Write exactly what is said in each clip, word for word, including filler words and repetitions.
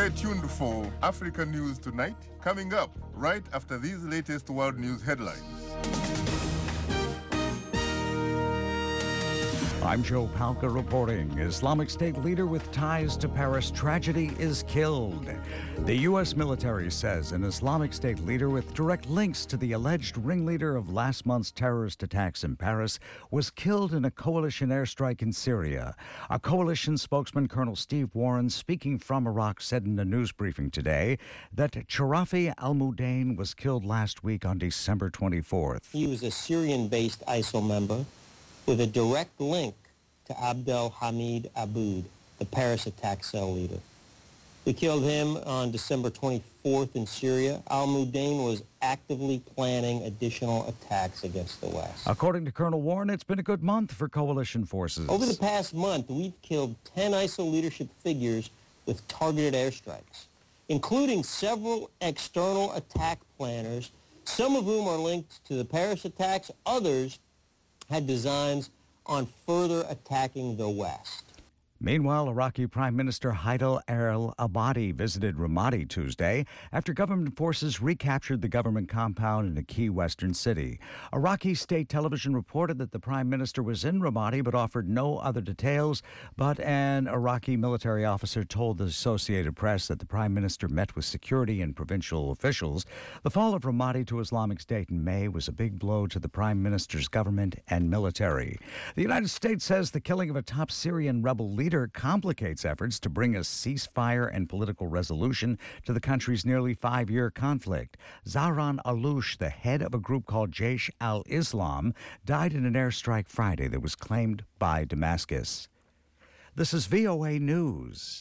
Stay tuned for Africa News Tonight, coming up right after these latest world news headlines. I'm Joe Palca reporting. Islamic State leader with ties to Paris tragedy is killed. The U S military says an Islamic State leader with direct links to the alleged ringleader of last month's terrorist attacks in Paris was killed in a coalition airstrike in Syria. A coalition spokesman, Colonel Steve Warren, speaking from Iraq, said in a news briefing today that Sharafi al-Mudane was killed last week on December twenty-fourth. He was a Syrian-based I S I L member with a direct link to Abdel Hamid Aboud, the Paris attack cell leader. We killed him on December twenty-fourth in Syria. Al-Mudane was actively planning additional attacks against the West. According to Colonel Warren, it's been a good month for coalition forces. Over the past month, we've killed ten I S I L leadership figures with targeted airstrikes, including several external attack planners, some of whom are linked to the Paris attacks. Others had designs on further attacking the West. Meanwhile, Iraqi Prime Minister Haidar al-Abadi visited Ramadi Tuesday after government forces recaptured the government compound in a key western city. Iraqi state television reported that the prime minister was in Ramadi but offered no other details, but an Iraqi military officer told the Associated Press that the prime minister met with security and provincial officials. The fall of Ramadi to Islamic State in May was a big blow to the prime minister's government and military. The United States says the killing of a top Syrian rebel leader complicates efforts to bring a ceasefire and political resolution to the country's nearly five-year conflict. Zahran Aloush, the head of a group called Jaish al-Islam, died in an airstrike Friday that was claimed by Damascus. This is V O A News.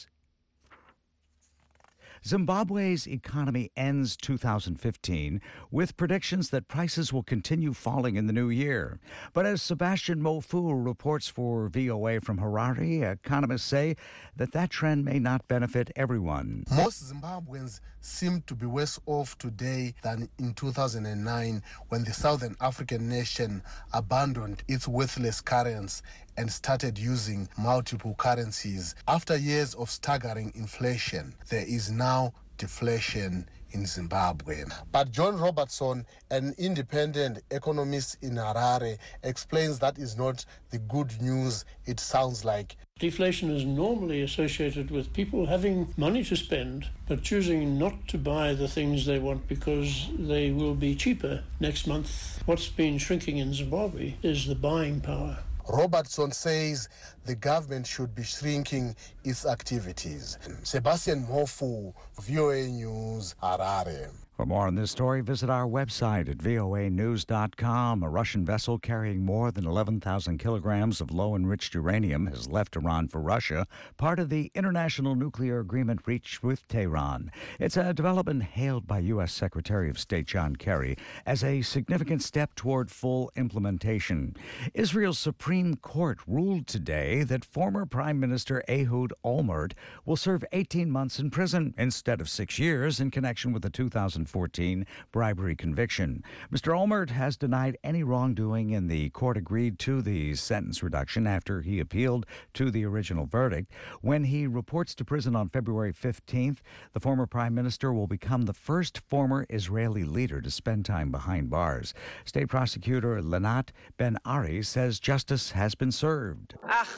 Zimbabwe's economy ends two thousand fifteen with predictions that prices will continue falling in the new year. But as Sebastian Mofu reports for V O A from Harare, economists say that that trend may not benefit everyone. Most Zimbabweans seem to be worse off today than in two thousand nine, when the Southern African nation abandoned its worthless currency and started using multiple currencies. After years of staggering inflation, there is now deflation in Zimbabwe. But John Robertson, an independent economist in Harare, explains that is not the good news it sounds like. Deflation is normally associated with people having money to spend, but choosing not to buy the things they want because they will be cheaper next month. What's been shrinking in Zimbabwe is the buying power. Robertson says the government should be shrinking its activities. Sebastian Mofu, V O A News, Harare. For more on this story, visit our website at V O A news dot com. A Russian vessel carrying more than eleven thousand kilograms of low-enriched uranium has left Iran for Russia, part of the international nuclear agreement reached with Tehran. It's a development hailed by U S Secretary of State John Kerry as a significant step toward full implementation. Israel's Supreme Court ruled today that former Prime Minister Ehud Olmert will serve eighteen months in prison instead of six years in connection with the two thousand fourteen bribery conviction. Mister Olmert has denied any wrongdoing, and the court agreed to the sentence reduction after he appealed to the original verdict. When he reports to prison on February fifteenth, the former prime minister will become the first former Israeli leader to spend time behind bars. State prosecutor Lanat Ben Ari says justice has been served.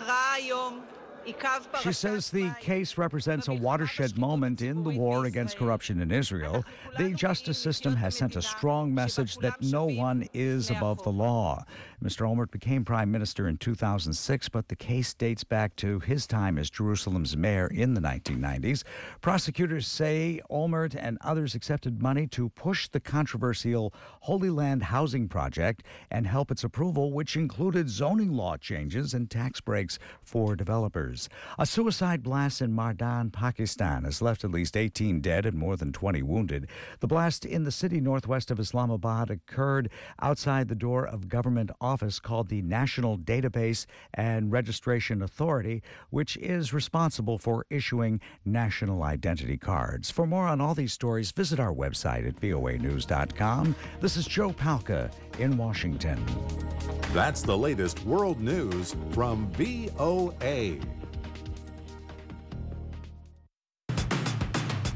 She says the case represents a watershed moment in the war against corruption in Israel. The justice system has sent a strong message that no one is above the law. Mister Olmert became prime minister in two thousand six, but the case dates back to his time as Jerusalem's mayor in the nineteen nineties. Prosecutors say Olmert and others accepted money to push the controversial Holy Land housing project and help its approval, which included zoning law changes and tax breaks for developers. A suicide blast in Mardan, Pakistan, has left at least eighteen dead and more than twenty wounded. The blast in the city northwest of Islamabad occurred outside the door of government office called the National Database and Registration Authority, which is responsible for issuing national identity cards. For more on all these stories, visit our website at V O A news dot com. This is Joe Palca in Washington. That's the latest world news from V O A.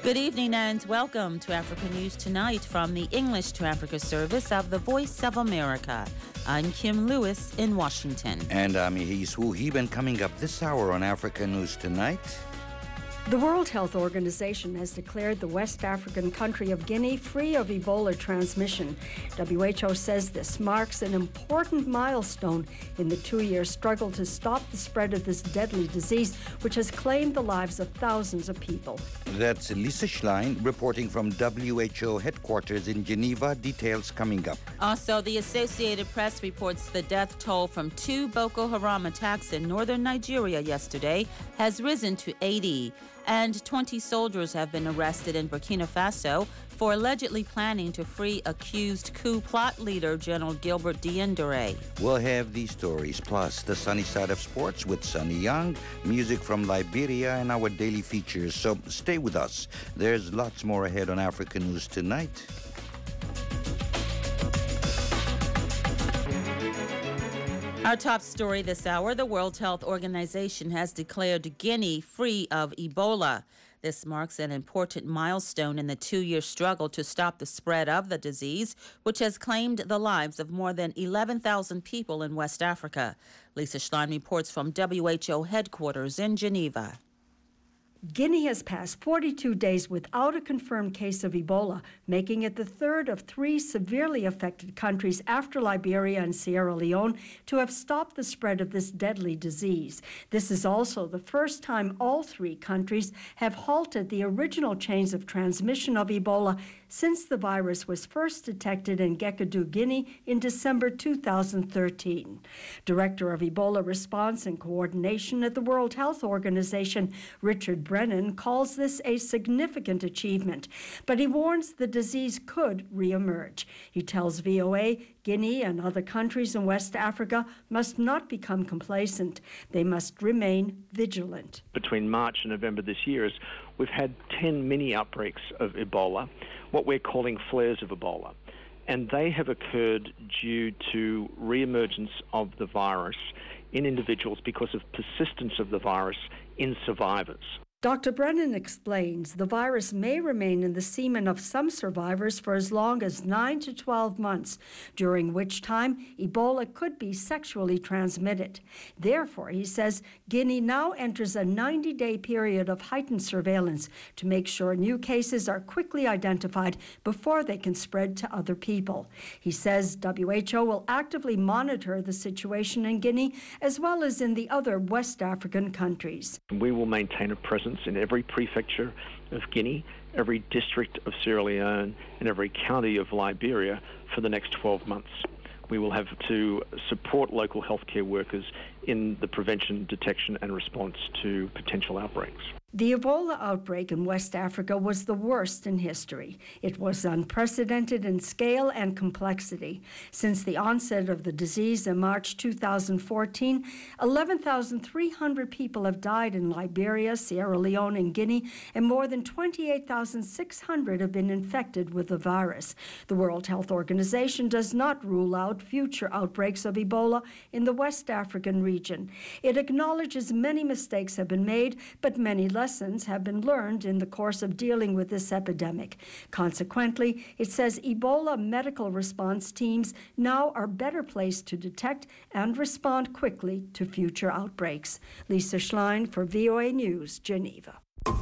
Good evening and welcome to Africa News Tonight from the English to Africa service of the Voice of America. I'm Kim Lewis in Washington. And I'm Yehis Wuhib, coming up this hour on Africa News Tonight. The World Health Organization has declared the West African country of Guinea free of Ebola transmission. W H O says this marks an important milestone in the two-year struggle to stop the spread of this deadly disease, which has claimed the lives of thousands of people. That's Lisa Schlein reporting from W H O headquarters in Geneva. Details coming up. Also, the Associated Press reports the death toll from two Boko Haram attacks in northern Nigeria yesterday has risen to eighty. And twenty soldiers have been arrested in Burkina Faso for allegedly planning to free accused coup plot leader General Gilbert Diendere. We'll have these stories, plus the sunny side of sports with Sunny Young, music from Liberia, and our daily features. So stay with us. There's lots more ahead on Africa News Tonight. Our top story this hour, the World Health Organization has declared Guinea free of Ebola. This marks an important milestone in the two-year struggle to stop the spread of the disease, which has claimed the lives of more than eleven thousand people in West Africa. Lisa Schlein reports from W H O headquarters in Geneva. Guinea has passed forty-two days without a confirmed case of Ebola, making it the third of three severely affected countries after Liberia and Sierra Leone to have stopped the spread of this deadly disease. This is also the first time all three countries have halted the original chains of transmission of Ebola since the virus was first detected in Gekadu, Guinea in December two thousand thirteen. Director of Ebola Response and Coordination at the World Health Organization, Richard Brennan, calls this a significant achievement, but he warns the disease could reemerge. He tells V O A Guinea and other countries in West Africa must not become complacent. They must remain vigilant. Between March and November this year, is we've had ten mini outbreaks of Ebola, what we're calling flares of Ebola. And they have occurred due to reemergence of the virus in individuals because of persistence of the virus in survivors. Doctor Brennan explains the virus may remain in the semen of some survivors for as long as nine to twelve months, during which time Ebola could be sexually transmitted. Therefore, he says, Guinea now enters a ninety-day period of heightened surveillance to make sure new cases are quickly identified before they can spread to other people. He says W H O will actively monitor the situation in Guinea as well as in the other West African countries. We will maintain a presence in every prefecture of Guinea, every district of Sierra Leone, and every county of Liberia for the next twelve months. We will have to support local healthcare workers in the prevention, detection, and response to potential outbreaks. The Ebola outbreak in West Africa was the worst in history. It was unprecedented in scale and complexity. Since the onset of the disease in March two thousand fourteen, eleven thousand three hundred people have died in Liberia, Sierra Leone, and Guinea, and more than twenty-eight thousand six hundred have been infected with the virus. The World Health Organization does not rule out future outbreaks of Ebola in the West African region. It acknowledges many mistakes have been made, but many lessons have been learned in the course of dealing with this epidemic. Consequently, it says Ebola medical response teams now are better placed to detect and respond quickly to future outbreaks. Lisa Schlein for V O A News, Geneva.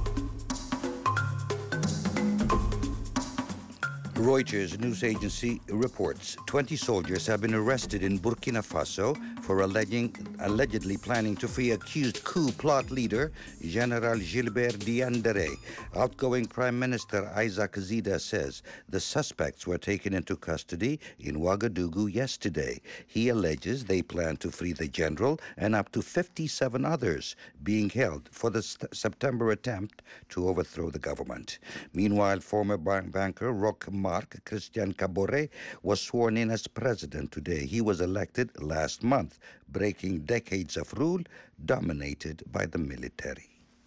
Reuters news agency reports twenty soldiers have been arrested in Burkina Faso for alleging, allegedly planning to free accused coup plot leader General Gilbert Diendere. Outgoing Prime Minister Isaac Zida says the suspects were taken into custody in Ouagadougou yesterday. He alleges they plan to free the general and up to fifty-seven others being held for the st- September attempt to overthrow the government. Meanwhile, former bank banker Roch Marc Christian Caboret was sworn in as president today. He was elected last month, breaking decades of rule dominated by the military.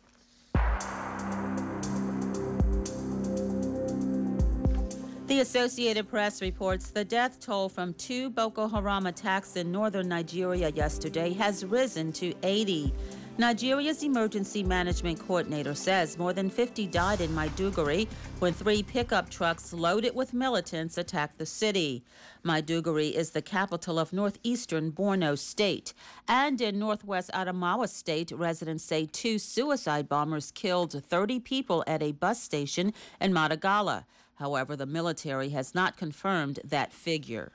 The Associated Press reports the death toll from two Boko Haram attacks in northern Nigeria yesterday has risen to eighty. Nigeria's emergency management coordinator says more than fifty died in Maiduguri when three pickup trucks loaded with militants attacked the city. Maiduguri is the capital of northeastern Borno State. And in northwest Adamawa State, residents say two suicide bombers killed thirty people at a bus station in Matagala. However, the military has not confirmed that figure.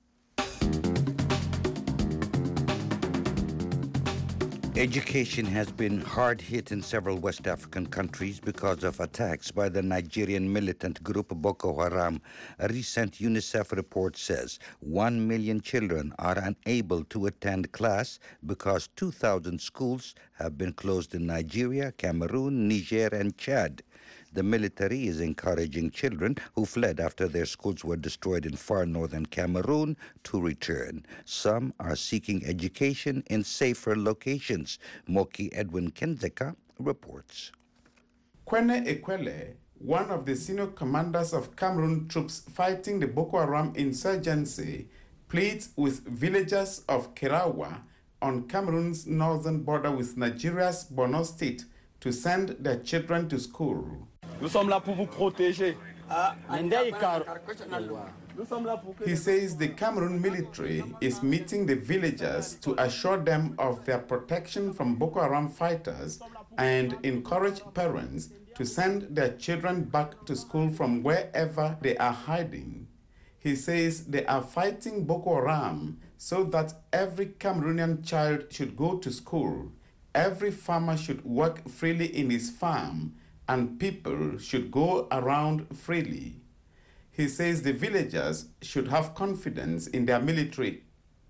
Education has been hard hit in several West African countries because of attacks by the Nigerian militant group Boko Haram. A recent UNICEF report says one million children are unable to attend class because two thousand schools have been closed in Nigeria, Cameroon, Niger, and Chad. The military is encouraging children who fled after their schools were destroyed in far northern Cameroon to return. Some are seeking education in safer locations. Moki Edwin Kenzeka reports. Kwene Ekwele, one of the senior commanders of Cameroon troops fighting the Boko Haram insurgency, pleads with villagers of Kerawa on Cameroon's northern border with Nigeria's Borno State to send their children to school. Nous sommes là pour vous protéger. He says the Cameroon military is meeting the villagers to assure them of their protection from Boko Haram fighters and encourage parents to send their children back to school from wherever they are hiding. He says they are fighting Boko Haram so that every Cameroonian child should go to school, every farmer should work freely in his farm, and people should go around freely. He says the villagers should have confidence in their military.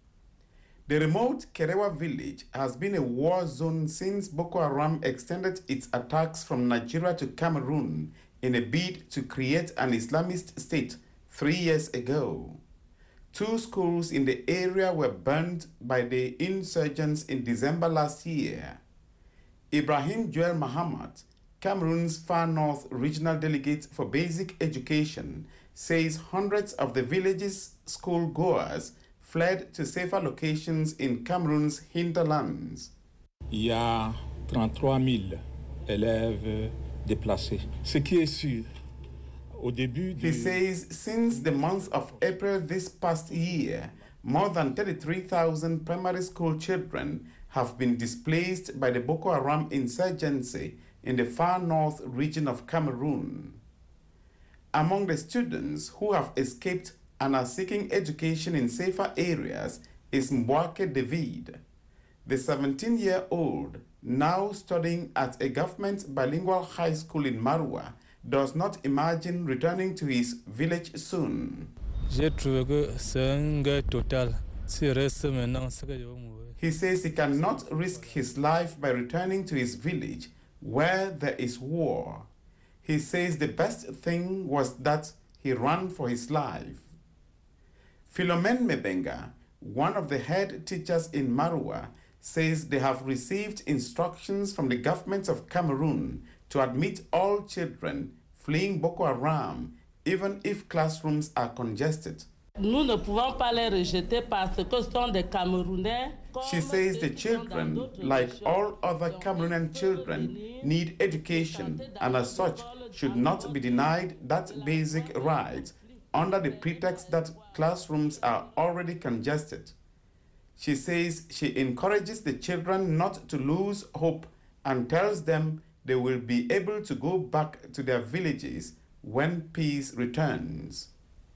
The remote Kerewa village has been a war zone since Boko Haram extended its attacks from Nigeria to Cameroon in a bid to create an Islamist state three years ago. Two schools in the area were burned by the insurgents in December last year. Ibrahim Joel Muhammad, Cameroon's Far North Regional Delegate for Basic Education, says hundreds of the village's school-goers fled to safer locations in Cameroon's hinterlands. Il y a trente-trois mille élèves déplacés. Ce qui est sûr, au début He says since the month of April this past year, more than thirty-three thousand primary school children have been displaced by the Boko Haram insurgency in the far north region of Cameroon. Among the students who have escaped and are seeking education in safer areas is Mbwake David. The seventeen-year-old, now studying at a government bilingual high school in Marwa, does not imagine returning to his village soon. J'ai trouvé que c'est un guerre totale. Si reste maintenant, c'est que je vais mourir. He says he cannot risk his life by returning to his village where there is war. He says the best thing was that he ran for his life. Philomen Mebenga, one of the head teachers in Marwa, says they have received instructions from the government of Cameroon to admit all children fleeing Boko Haram, even if classrooms are congested. Nous ne pouvons pas les rejeter parce que ce sont des Camerounais. She says the children, like all other Cameroonian children, need education and as such should not be denied that basic right under the pretext that classrooms are already congested. She says she encourages the children not to lose hope and tells them they will be able to go back to their villages when peace returns.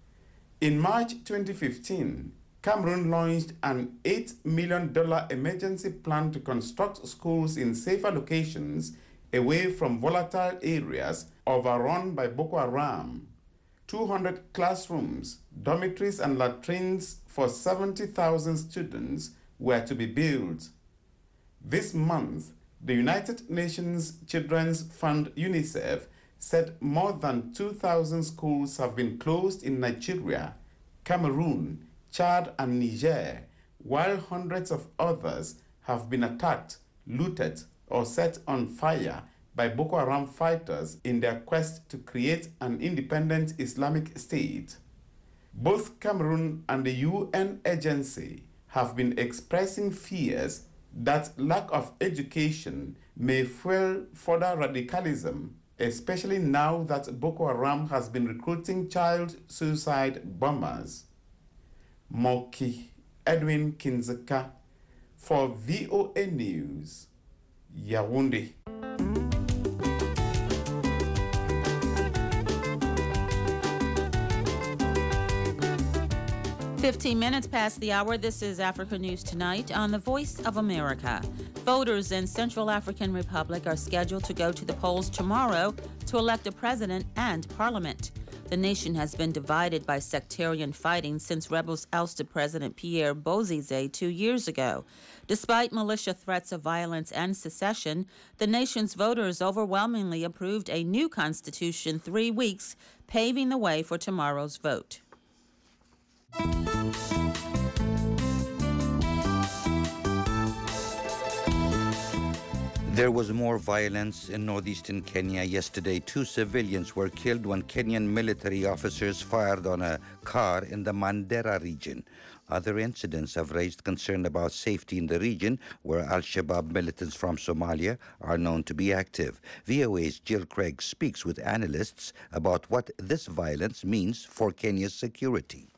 In March twenty fifteen, Cameroon launched an eight million dollars emergency plan to construct schools in safer locations away from volatile areas overrun by Boko Haram. two hundred classrooms, dormitories, and latrines for seventy thousand students were to be built. This month, the United Nations Children's Fund UNICEF said more than two thousand schools have been closed in Nigeria, Cameroon, Chad, and Niger, while hundreds of others have been attacked, looted, or set on fire by Boko Haram fighters in their quest to create an independent Islamic State. Both Cameroon and the U N agency have been expressing fears that lack of education may fuel further radicalism, especially now that Boko Haram has been recruiting child suicide bombers. Moki Edwin Kinzeka for V O A News, Yaoundé. fifteen minutes past the hour. This is Africa News Tonight on the Voice of America. Voters in Central African Republic are scheduled to go to the polls tomorrow to elect a president and parliament. The nation has been divided by sectarian fighting since rebels ousted President Pierre Bozizé two years ago. Despite militia threats of violence and secession, the nation's voters overwhelmingly approved a new constitution three weeks, paving the way for tomorrow's vote. There was more violence in northeastern Kenya yesterday. Two civilians were killed when Kenyan military officers fired on a car in the Mandera region. Other incidents have raised concern about safety in the region, where Al-Shabaab militants from Somalia are known to be active. V O A's Jill Craig speaks with analysts about what this violence means for Kenya's security.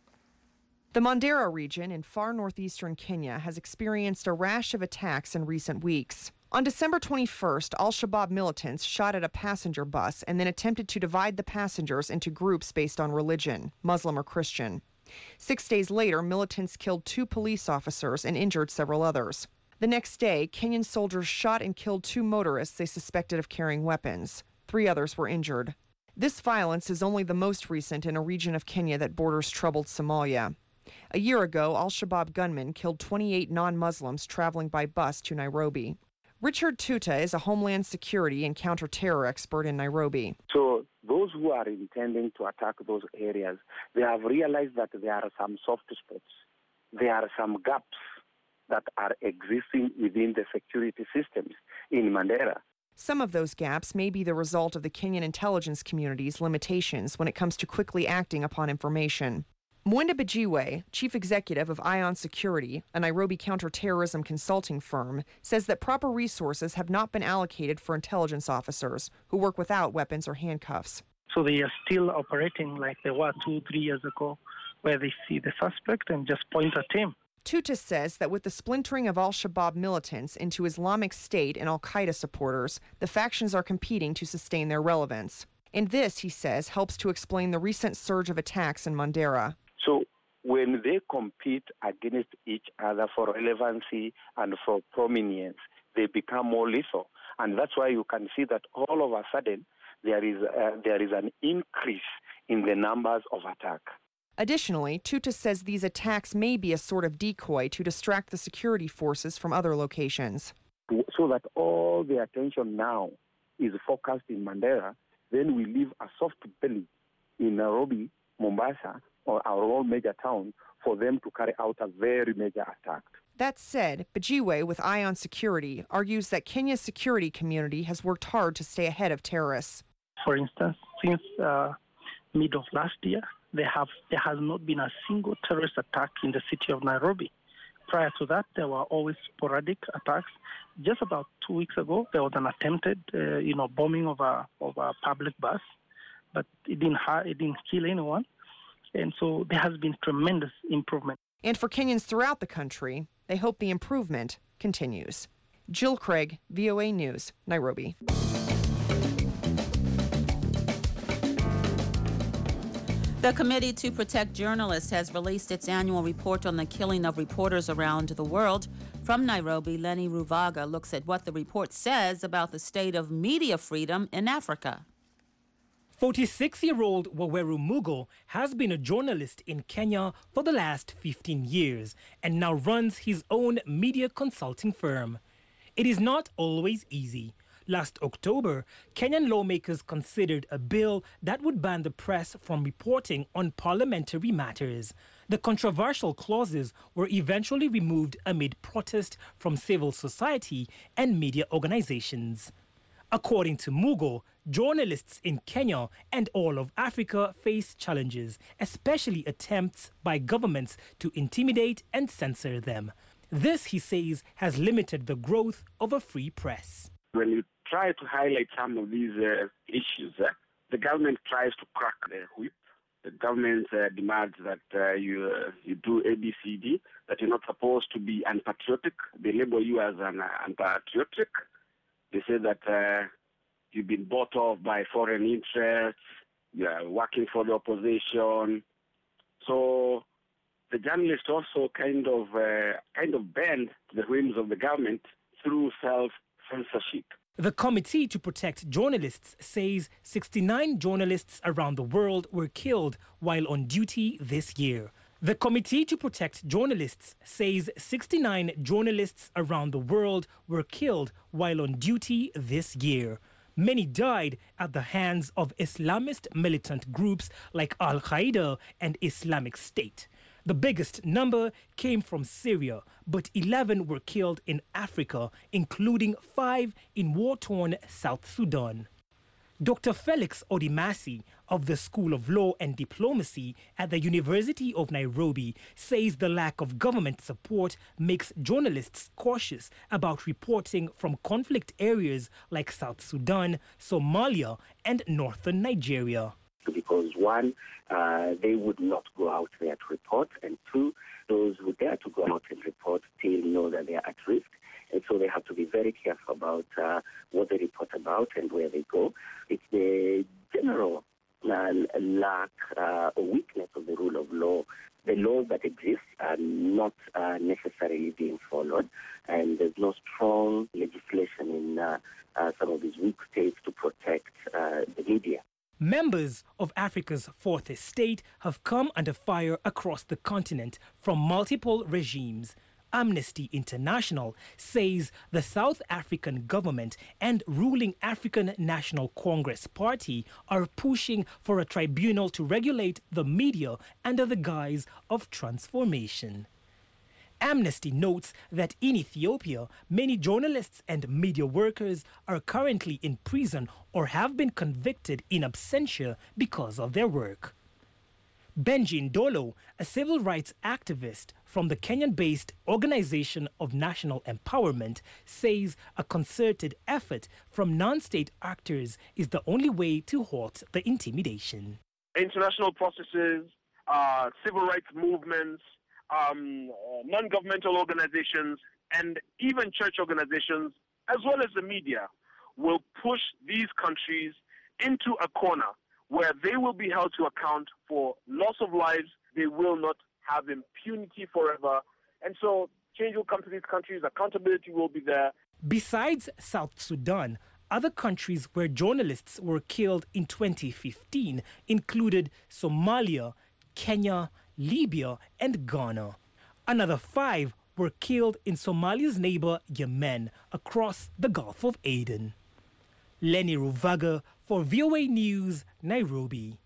The Mandera region in far northeastern Kenya has experienced a rash of attacks in recent weeks. On December twenty-first, Al-Shabaab militants shot at a passenger bus and then attempted to divide the passengers into groups based on religion, Muslim or Christian. Six days later, militants killed two police officers and injured several others. The next day, Kenyan soldiers shot and killed two motorists they suspected of carrying weapons. Three others were injured. This violence is only the most recent in a region of Kenya that borders troubled Somalia. A year ago, Al-Shabaab gunmen killed twenty-eight non-Muslims traveling by bus to Nairobi. Richard Tuta is a homeland security and counter-terror expert in Nairobi. So those who are intending to attack those areas, they have realized that there are some soft spots. There are some gaps that are existing within the security systems in Mandera. Some of those gaps may be the result of the Kenyan intelligence community's limitations when it comes to quickly acting upon information. Mwenda Bajiwe, chief executive of Ion Security, a Nairobi counterterrorism consulting firm, says that proper resources have not been allocated for intelligence officers who work without weapons or handcuffs. So they are still operating like they were two, three years ago, where they see the suspect and just point at him. Tuta says that with the splintering of Al-Shabaab militants into Islamic State and Al-Qaeda supporters, the factions are competing to sustain their relevance. And this, he says, helps to explain the recent surge of attacks in Mandera. So when they compete against each other for relevancy and for prominence, they become more lethal. And that's why you can see that all of a sudden there is uh, there is an increase in the numbers of attack. Additionally, Tuta says these attacks may be a sort of decoy to distract the security forces from other locations. So that all the attention now is focused in Mandera, then we leave a soft belly in Nairobi, Mombasa, or our own major town for them to carry out a very major attack. That said, Bajiwe with Ion Security argues that Kenya's security community has worked hard to stay ahead of terrorists. For instance, since uh, mid of last year, there have there has not been a single terrorist attack in the city of Nairobi. Prior to that, there were always sporadic attacks. Just about two weeks ago, there was an attempted, uh, you know, bombing of a of a public bus, but it didn't ha- it didn't kill anyone. And so there has been tremendous improvement. And for Kenyans throughout the country, they hope the improvement continues. Jill Craig, V O A News, Nairobi. The Committee to Protect Journalists has released its annual report on the killing of reporters around the world. From Nairobi, Lenny Ruvaga looks at what the report says about the state of media freedom in Africa. forty-six-year-old Waweru Mugo has been a journalist in Kenya for the last fifteen years and now runs his own media consulting firm. It is not always easy. Last October, Kenyan lawmakers considered a bill that would ban the press from reporting on parliamentary matters. The controversial clauses were eventually removed amid protest from civil society and media organizations. According to Mugo, journalists in Kenya and all of Africa face challenges, especially attempts by governments to intimidate and censor them. This, he says, has limited the growth of a free press. When you try to highlight some of these uh, issues, uh, the government tries to crack the whip. The government uh, demands that uh, you uh, you do A B C D, that you're not supposed to be unpatriotic. They label you as an uh, unpatriotic. They say that uh, you've been bought off by foreign interests, you're working for the opposition. So the journalists also kind of uh, kind of bend the whims of the government through self-censorship. The Committee to Protect Journalists says sixty-nine journalists around the world were killed while on duty this year. The Committee to Protect Journalists says sixty-nine journalists around the world were killed while on duty this year. Many died at the hands of Islamist militant groups like Al-Qaeda and Islamic State. The biggest number came from Syria, but eleven were killed in Africa, including five in war-torn South Sudan. Doctor Felix Odimasi of the School of Law and Diplomacy at the University of Nairobi says the lack of government support makes journalists cautious about reporting from conflict areas like South Sudan, Somalia, and northern Nigeria. Because one, uh, they would not go out there to report, and two, those who dare to go out and report still know that they are at risk, and so they have to be very careful about uh, what they report about and where they go. It's the general uh, lack uh, or weakness of the rule of law. The laws that exist are not uh, necessarily being followed, and there's no strong legislation in uh, uh, some of these weak states to protect uh, the media. Members of Africa's fourth estate have come under fire across the continent from multiple regimes. Amnesty International says the South African government and ruling African National Congress Party are pushing for a tribunal to regulate the media under the guise of transformation. Amnesty notes that in Ethiopia, many journalists and media workers are currently in prison or have been convicted in absentia because of their work. Benji Ndolo, a civil rights activist from the Kenyan-based Organization of National Empowerment, says a concerted effort from non-state actors is the only way to halt the intimidation. International processes, uh, civil rights movements, um, uh, non-governmental organizations, and even church organizations, as well as the media, will push these countries into a corner where they will be held to account for loss of lives. They will not have impunity forever. And so change will come to these countries, accountability will be there. Besides South Sudan, other countries where journalists were killed in twenty fifteen included Somalia, Kenya, Libya, and Ghana. Another five were killed in Somalia's neighbor Yemen across the Gulf of Aden. Lenny Ruvaga for V O A News, Nairobi.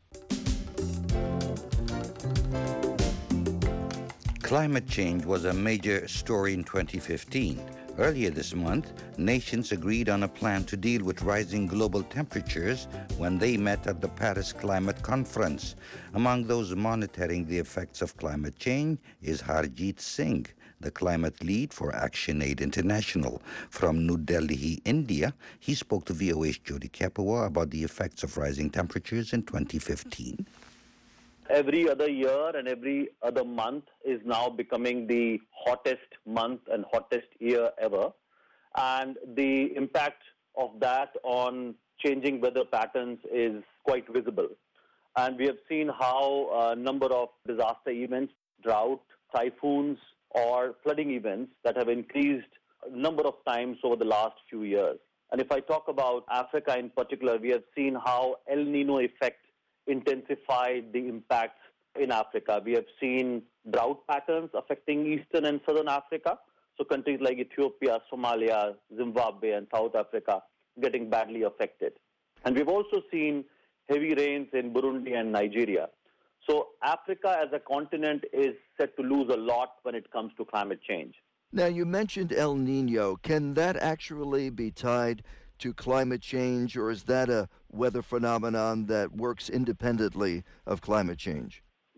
Climate change was a major story in twenty fifteen. Earlier this month, nations agreed on a plan to deal with rising global temperatures when they met at the Paris Climate Conference. Among those monitoring the effects of climate change is Harjeet Singh, the climate lead for ActionAid International. From New Delhi, India, he spoke to V O A's Jody Kapua about the effects of rising temperatures in twenty fifteen. Every other year and every other month is now becoming the hottest month and hottest year ever. And the impact of that on changing weather patterns is quite visible. And we have seen how a number of disaster events, drought, typhoons, or flooding events that have increased a number of times over the last few years. And if I talk about Africa in particular, we have seen how El Nino effect intensified the impacts in Africa. We have seen drought patterns affecting Eastern and Southern Africa. So countries like Ethiopia, Somalia, Zimbabwe, and South Africa getting badly affected. And we've also seen heavy rains in Burundi and Nigeria. So Africa as a continent is set to lose a lot when it comes to climate change. Now, you mentioned El Nino. Can that actually be tied to climate change, or is that a weather phenomenon that works independently of climate change? Yes,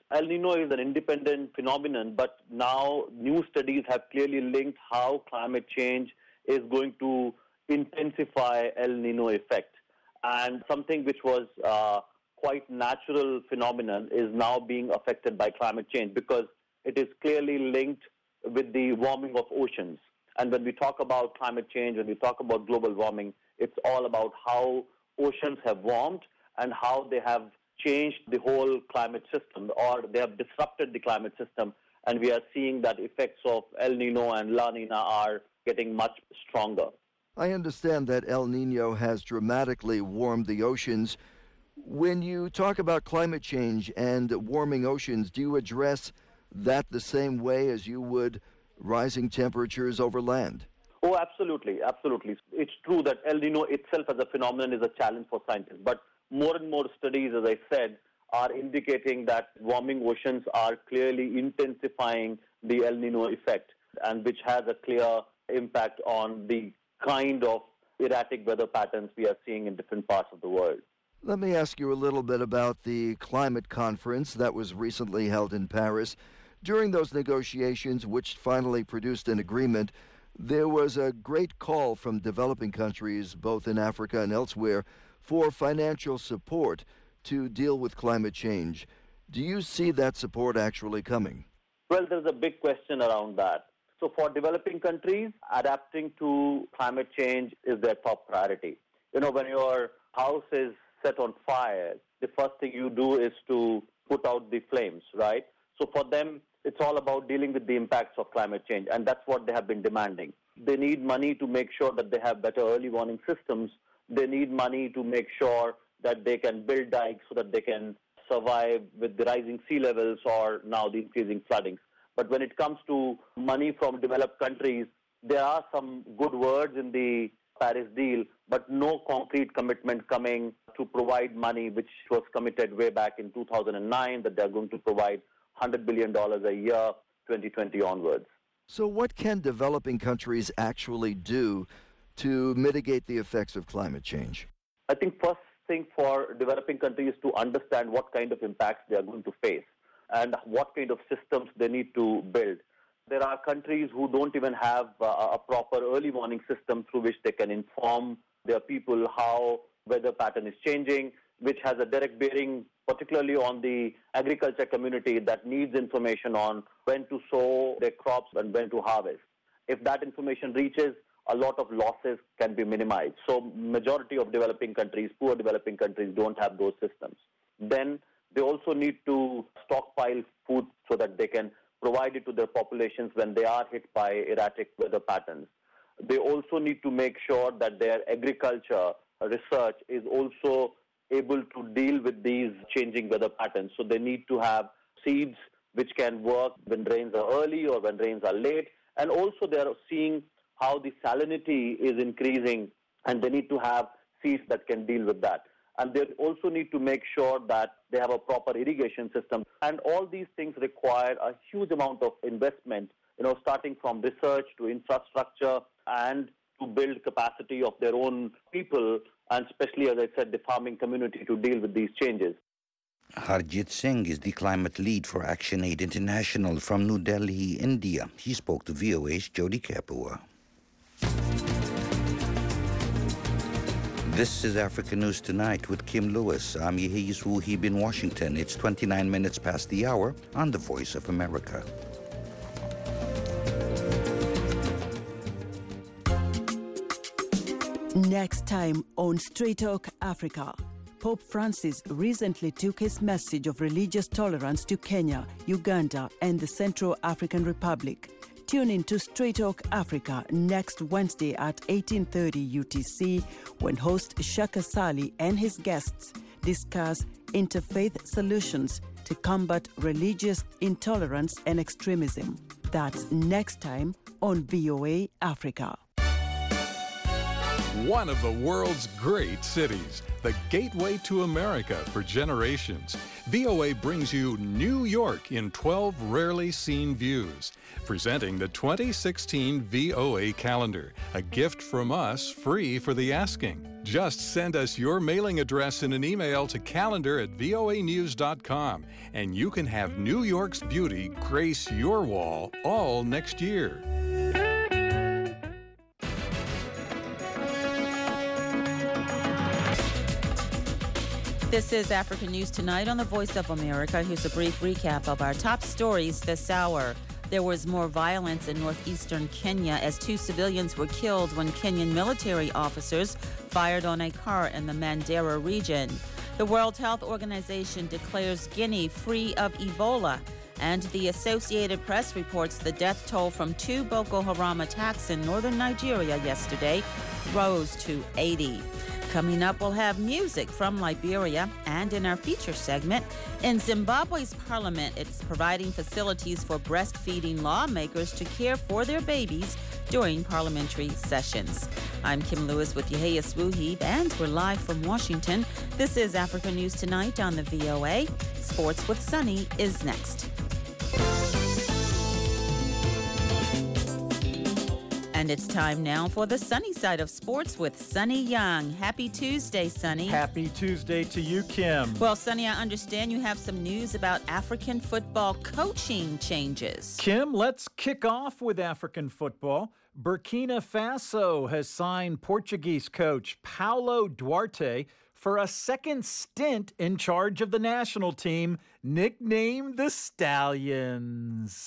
El Nino is an independent phenomenon, but now new studies have clearly linked how climate change is going to intensify El Nino effect. And something which was uh, quite natural phenomenon is now being affected by climate change because it is clearly linked with the warming of oceans. And when we talk about climate change, when we talk about global warming, it's all about how oceans have warmed and how they have changed the whole climate system, or they have disrupted the climate system. And we are seeing that effects of El Nino and La Nina are getting much stronger. I understand that El Nino has dramatically warmed the oceans. When you talk about climate change and warming oceans, do you address that the same way as you would rising temperatures over land? Oh, absolutely, absolutely. It's true that El Nino itself as a phenomenon is a challenge for scientists, but more and more studies, as I said, are indicating that warming oceans are clearly intensifying the El Nino effect, and which has a clear impact on the kind of erratic weather patterns we are seeing in different parts of the world. Let me ask you a little bit about the climate conference that was recently held in Paris. During those negotiations, which finally produced an agreement, there was a great call from developing countries, both in Africa and elsewhere, for financial support to deal with climate change. Do you see that support actually coming? Well, there's a big question around that. So for developing countries, adapting to climate change is their top priority. You know, when your house is set on fire, the first thing you do is to put out the flames, right? So for them, it's all about dealing with the impacts of climate change, and that's what they have been demanding. They need money to make sure that they have better early warning systems. They need money to make sure that they can build dikes so that they can survive with the rising sea levels or now the increasing floodings. But when it comes to money from developed countries, there are some good words in the Paris deal, but no concrete commitment coming to provide money, which was committed way back in two thousand nine, that they're going to provide one hundred billion dollars a year, twenty twenty onwards. So what can developing countries actually do to mitigate the effects of climate change? I think first thing for developing countries is to understand what kind of impacts they are going to face and what kind of systems they need to build. There are countries who don't even have uh, a proper early warning system through which they can inform their people how weather pattern is changing, which has a direct bearing particularly on the agriculture community that needs information on when to sow their crops and when to harvest. If that information reaches, a lot of losses can be minimized. So majority of developing countries, poor developing countries, don't have those systems. Then they also need to stockpile food so that they can provide it to their populations when they are hit by erratic weather patterns. They also need to make sure that their agriculture research is also able to deal with these changing weather patterns. So they need to have seeds which can work when rains are early or when rains are late. And also they are seeing how the salinity is increasing, and they need to have seeds that can deal with that. And they also need to make sure that they have a proper irrigation system. And all these things require a huge amount of investment, you know, starting from research to infrastructure and to build capacity of their own people, and especially, as I said, the farming community to deal with these changes. Harjit Singh is the climate lead for ActionAid International from New Delhi, India. He spoke to V O A's Jody Kapua. This is Africa News Tonight with Kim Lewis. I'm Yehiyas Wuhib in Washington. It's twenty-nine minutes past the hour on The Voice of America. Next time on Straight Talk Africa, Pope Francis recently took his message of religious tolerance to Kenya, Uganda, and the Central African Republic. Tune in to Straight Talk Africa next Wednesday at eighteen thirty U T C when host Shaka Sali and his guests discuss interfaith solutions to combat religious intolerance and extremism. That's next time on V O A Africa. One of the world's great cities, the gateway to America for generations. V O A brings you New York in twelve rarely seen views. Presenting the twenty sixteen V O A calendar, a gift from us free for the asking. Just send us your mailing address in an email to calendar at voa news dot com, and you can have New York's beauty grace your wall all next year. This is African News Tonight on the Voice of America. Here's a brief recap of our top stories this hour. There was more violence in northeastern Kenya as two civilians were killed when Kenyan military officers fired on a car in the Mandera region. The World Health Organization declares Guinea free of Ebola. And the Associated Press reports the death toll from two Boko Haram attacks in northern Nigeria yesterday rose to eighty. Coming up, we'll have music from Liberia, and in our feature segment, in Zimbabwe's parliament, it's providing facilities for breastfeeding lawmakers to care for their babies during parliamentary sessions. I'm Kim Lewis with Yahya Swuheeb, and we're live from Washington. This is Africa News Tonight on the V O A. Sports with Sunny is next. And it's time now for the sunny side of sports with Sunny Young. Happy Tuesday, Sunny. Happy Tuesday to you, Kim. Well, Sunny, I understand you have some news about African football coaching changes. Kim, let's kick off with African football. Burkina Faso has signed Portuguese coach Paulo Duarte for a second stint in charge of the national team, nicknamed the Stallions.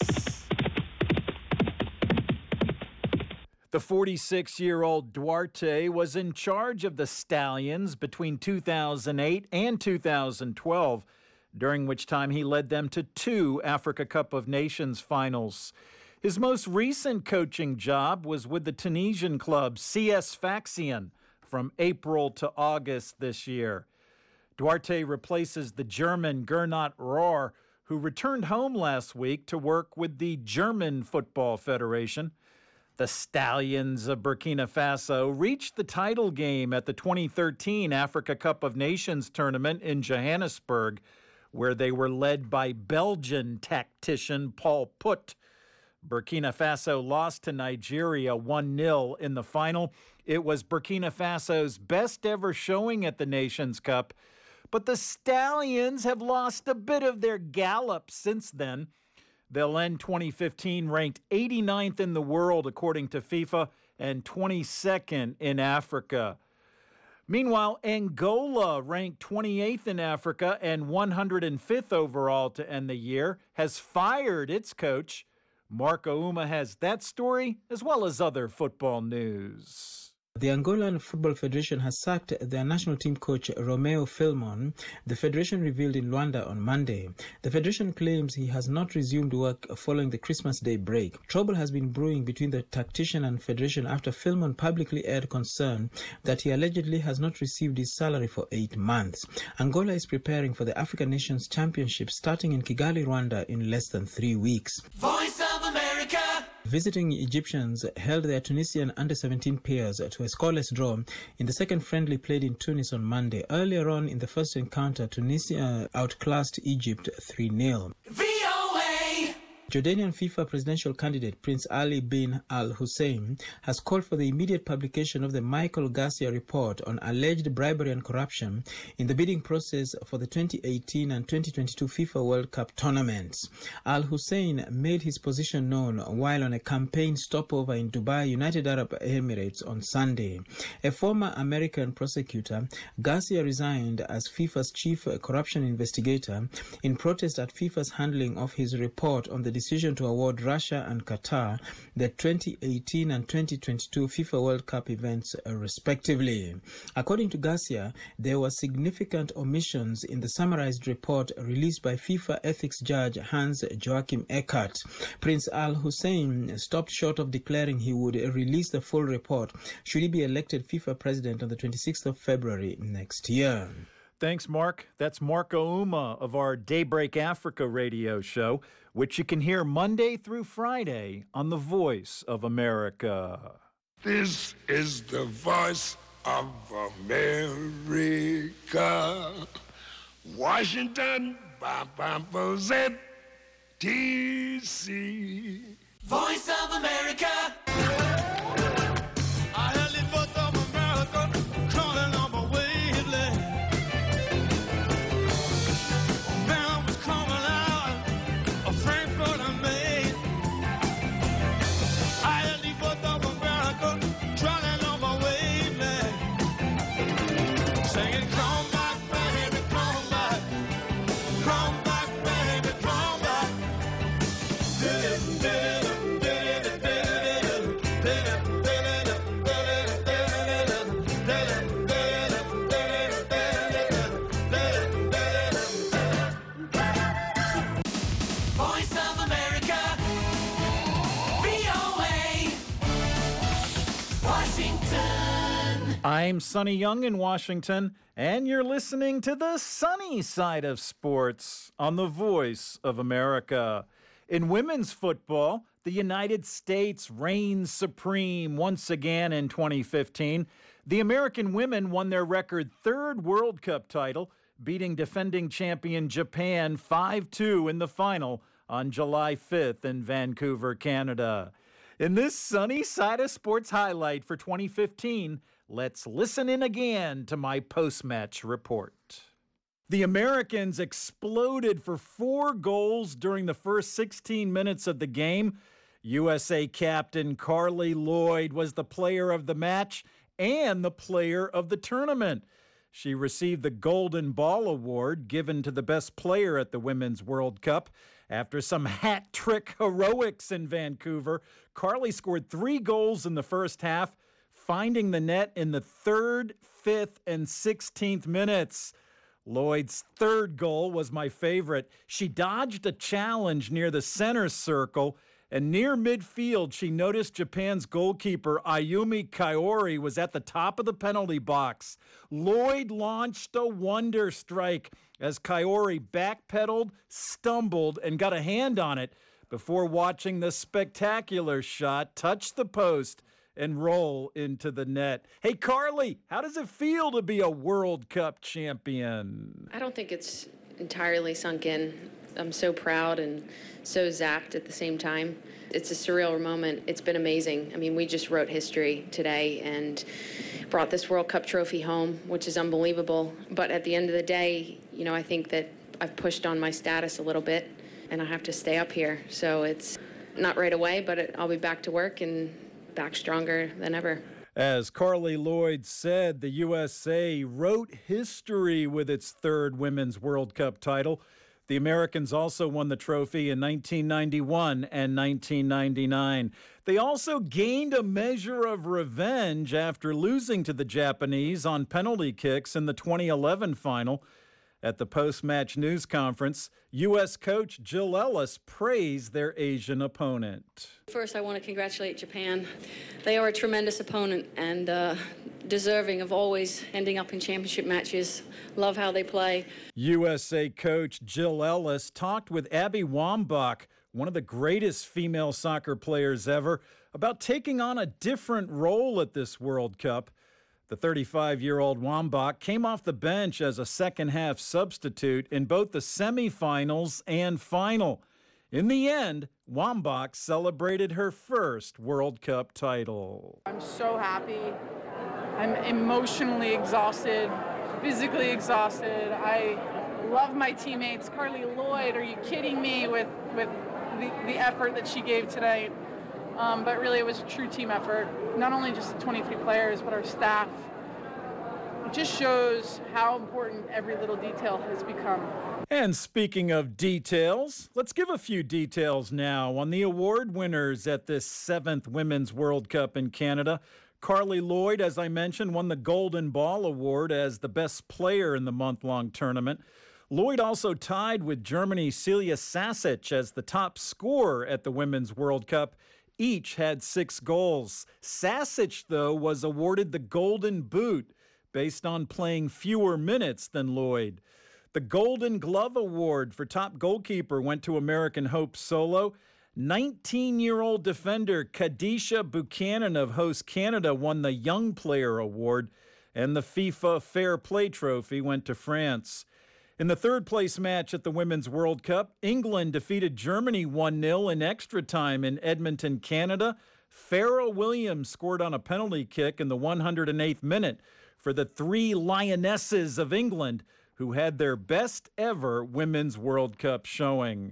The forty-six-year-old Duarte was in charge of the Stallions between two thousand eight and two thousand twelve, during which time he led them to two Africa Cup of Nations finals. His most recent coaching job was with the Tunisian club C S Sfaxien from April to August this year. Duarte replaces the German Gernot Rohr, who returned home last week to work with the German Football Federation. The Stallions of Burkina Faso reached the title game at the twenty thirteen Africa Cup of Nations tournament in Johannesburg, where they were led by Belgian tactician Paul Put. Burkina Faso lost to Nigeria one nil in the final. It was Burkina Faso's best ever showing at the Nations Cup, but the Stallions have lost a bit of their gallop since then. They'll end twenty fifteen ranked eighty-ninth in the world, according to FIFA, and twenty-second in Africa. Meanwhile, Angola, ranked twenty-eighth in Africa and one hundred fifth overall to end the year, has fired its coach. Marco Uma has that story, as well as other football news. The Angolan Football Federation has sacked their national team coach Romeo Filmon, the federation revealed in Luanda on Monday. The federation claims he has not resumed work following the Christmas Day break. Trouble has been brewing between the tactician and federation after Filmon publicly aired concern that he allegedly has not received his salary for eight months. Angola is preparing for the African Nations Championship starting in Kigali, Rwanda in less than three weeks. Voice of America! Visiting Egyptians held their Tunisian under seventeen pairs to a scoreless draw in the second friendly played in Tunis on Monday. Earlier on in the first encounter, Tunisia outclassed Egypt three nil. V O A! Jordanian FIFA presidential candidate Prince Ali bin Al Hussein has called for the immediate publication of the Michael Garcia report on alleged bribery and corruption in the bidding process for the twenty eighteen and twenty twenty-two FIFA World Cup tournaments. Al Hussein made his position known while on a campaign stopover in Dubai, United Arab Emirates on Sunday. A former American prosecutor, Garcia resigned as FIFA's chief corruption investigator in protest at FIFA's handling of his report on the decision to award Russia and Qatar the twenty eighteen and twenty twenty-two FIFA World Cup events, uh, respectively. According to Garcia, there were significant omissions in the summarized report released by FIFA ethics judge Hans Joachim Eckert. Prince Al Hussein stopped short of declaring he would release the full report should he be elected FIFA president on the twenty-sixth of February next year. Thanks, Mark. That's Marco Uma of our Daybreak Africa radio show, which you can hear Monday through Friday on The Voice of America. This is the voice of America. Washington, D C Voice of America. I heard the voice of America calling on my wavelength. Man was coming out of Frankfurt and Maine. I heard the voice of America calling on my wavelength. Singing, come back, baby, come back. Come back, baby, come back. Voice of America. V O A. Washington. I'm Sonny Young in Washington, and you're listening to the sunny side of sports on the Voice of America. In women's football, the United States reigns supreme once again in twenty fifteen. The American women won their record third World Cup title, beating defending champion Japan five two in the final on July fifth in Vancouver, Canada. In this sunny side of sports highlight for twenty fifteen, let's listen in again to my post-match report. The Americans exploded for four goals during the first sixteen minutes of the game. U S A captain Carly Lloyd was the player of the match and the player of the tournament. She received the Golden Ball Award given to the best player at the Women's World Cup. After some hat trick heroics in Vancouver, Carly scored three goals in the first half, finding the net in the third, fifth, and sixteenth minutes. Lloyd's third goal was my favorite. She dodged a challenge near the center circle, and near midfield, she noticed Japan's goalkeeper Ayumi Kaori was at the top of the penalty box. Lloyd launched a wonder strike as Kaori backpedaled, stumbled, and got a hand on it before watching the spectacular shot touch the post and roll into the net. Hey, Carly, how does it feel to be a World Cup champion? I don't think it's entirely sunk in. I'm so proud and so zapped at the same time. It's a surreal moment. It's been amazing. I mean, we just wrote history today and brought this World Cup trophy home, which is unbelievable. But at the end of the day, you know, I think that I've pushed on my status a little bit and I have to stay up here. So it's not right away, but it, I'll be back to work and back stronger than ever. As Carly Lloyd said, the U S A wrote history with its third Women's World Cup title. The Americans also won the trophy in nineteen ninety-one and nineteen ninety-nine. They also gained a measure of revenge after losing to the Japanese on penalty kicks in the twenty eleven final. At the post-match news conference, U S coach Jill Ellis praised their Asian opponent. First, I want to congratulate Japan. They are a tremendous opponent and uh, deserving of always ending up in championship matches. Love how they play. U S A coach Jill Ellis talked with Abby Wambach, one of the greatest female soccer players ever, about taking on a different role at this World Cup. The thirty-five-year-old Wambach came off the bench as a second-half substitute in both the semifinals and final. In the end, Wambach celebrated her first World Cup title. I'm so happy. I'm emotionally exhausted, physically exhausted. I love my teammates. Carly Lloyd, are you kidding me with, with the, the effort that she gave today? Um, but really, it was a true team effort. Not only just the twenty-three players, but our staff. It just shows how important every little detail has become. And speaking of details, let's give a few details now on the award winners at this seventh Women's World Cup in Canada. Carly Lloyd, as I mentioned, won the Golden Ball Award as the best player in the month-long tournament. Lloyd also tied with Germany's Celia Sasic as the top scorer at the Women's World Cup. Each had six goals. Sasic, though, was awarded the Golden Boot based on playing fewer minutes than Lloyd. The Golden Glove Award for top goalkeeper went to American Hope Solo. nineteen-year-old defender Kadisha Buchanan of host Canada won the Young Player Award, and the FIFA Fair Play Trophy went to France. In the third-place match at the Women's World Cup, England defeated Germany one nil in extra time in Edmonton, Canada. Farrah Williams scored on a penalty kick in the one hundred eighth minute for the three Lionesses of England, who had their best ever Women's World Cup showing.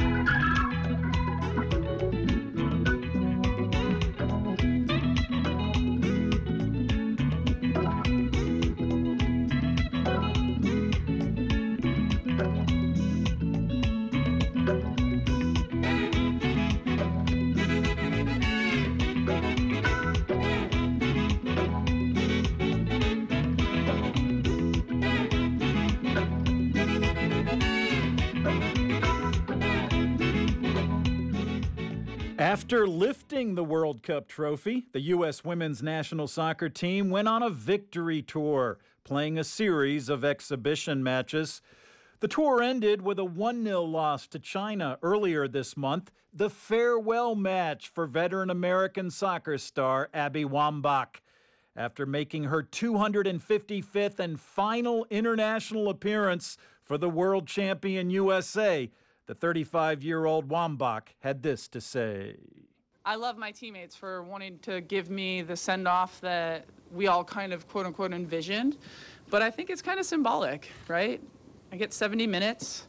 After lifting the World Cup trophy, the U S women's national soccer team went on a victory tour, playing a series of exhibition matches. The tour ended with a one nil loss to China earlier this month, the farewell match for veteran American soccer star Abby Wambach. After making her two hundred fifty-fifth and final international appearance for the world champion U S A, the thirty-five-year-old Wambach had this to say. I love my teammates for wanting to give me the send-off that we all kind of quote-unquote envisioned, but I think it's kind of symbolic, right? I get seventy minutes,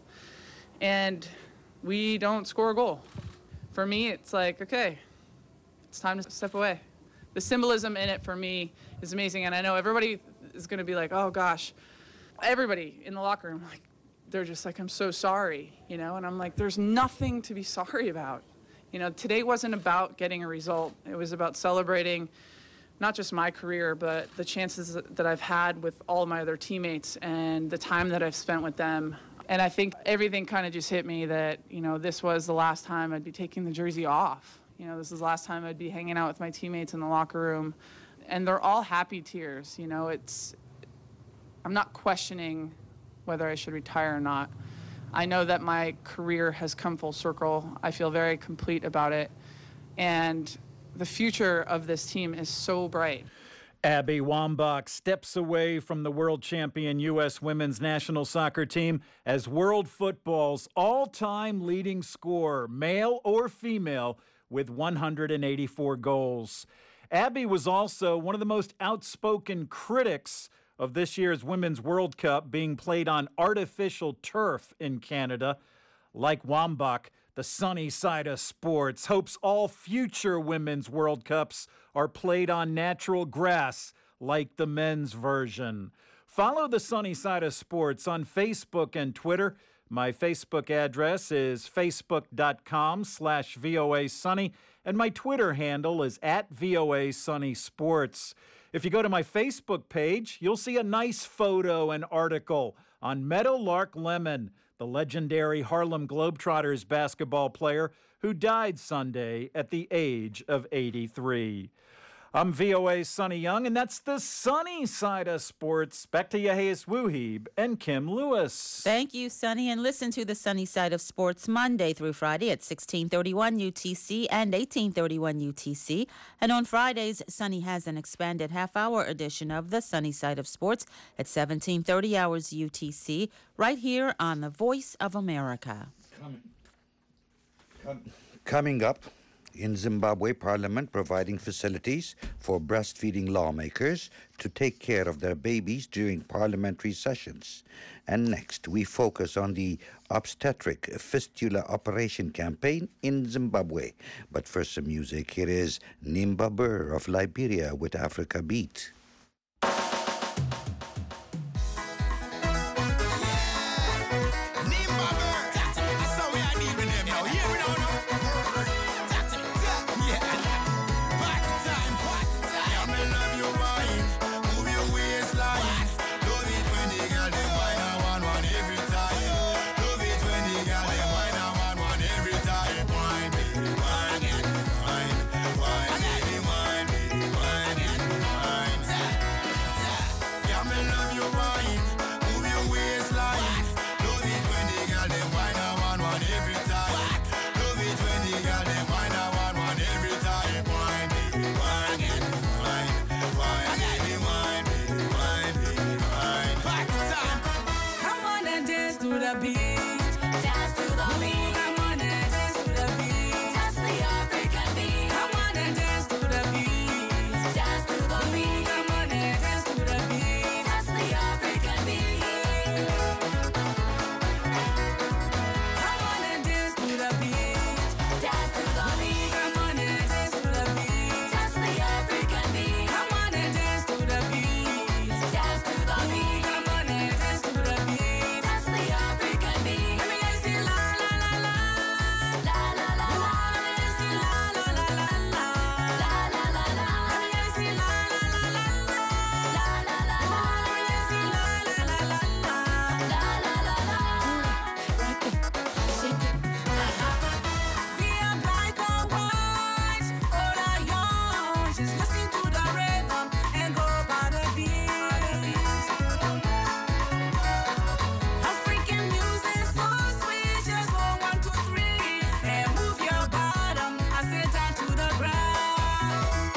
and we don't score a goal. For me, it's like, okay, it's time to step away. The symbolism in it for me is amazing, and I know everybody is going to be like, oh gosh, everybody in the locker room, like, they're just like, I'm so sorry, you know? And I'm like, there's nothing to be sorry about. You know, today wasn't about getting a result. It was about celebrating not just my career, but the chances that I've had with all of my other teammates and the time that I've spent with them. And I think everything kind of just hit me that, you know, this was the last time I'd be taking the jersey off. You know, this is the last time I'd be hanging out with my teammates in the locker room. And they're all happy tears. You know, it's, I'm not questioning whether I should retire or not. I know that my career has come full circle. I feel very complete about it. And the future of this team is so bright. Abby Wambach steps away from the world champion U S women's national soccer team as world football's all-time leading scorer, male or female, with one hundred eighty-four goals. Abby was also one of the most outspoken critics of this year's Women's World Cup being played on artificial turf in Canada. Like Wambach, the sunny side of sports hopes all future Women's World Cups are played on natural grass like the men's version. Follow the sunny side of sports on Facebook and Twitter. My Facebook address is facebook.com slash VOA Sunny, and my Twitter handle is at VOA Sunny Sports. If you go to my Facebook page, you'll see a nice photo and article on Meadowlark Lemon, the legendary Harlem Globetrotters basketball player who died Sunday at the age of eighty-three. I'm V O A's Sonny Young, and that's the sunny side of sports. Back to Yahya Wuhib and Kim Lewis. Thank you, Sonny. And listen to the sunny side of sports Monday through Friday at sixteen thirty-one U T C and eighteen thirty-one U T C. And on Fridays, Sonny has an expanded half-hour edition of the sunny side of sports at seventeen thirty hours U T C, right here on the Voice of America. Coming, Com- coming up. In Zimbabwe, Parliament providing facilities for breastfeeding lawmakers to take care of their babies during parliamentary sessions. And next, we focus on the obstetric fistula operation campaign in Zimbabwe. But first, some music. Here is Nimba Burr of Liberia with Africa Beat. Wine, wine, wine, wine, wine, wine, wine, wine, the beat. Dance to the beat. Come on and dance to the beat. That's the African beat. Come on and dance to the beat. Dance to the beat. Come on and dance to the beat. That's the African beat. Come on and dance to the beat. Dance to the beat. Come on and dance to the beat. That's the African beat. Come on and dance to the beat. Dance to the beat. Come on and dance to the beat. That's the African beat. Let me hear you say la la la la. La la la la. Let me hear you say la la la la la. La la la la. Let me hear you say la la la la la. La la la la. Let me hear you say la la la la la. La la la la. Rock it, shake it. Be a black or white, old or young, just listen to the rhythm and go by the beat. African music so sweet, just go one, two, three, and move your bottom. I sit down to the ground.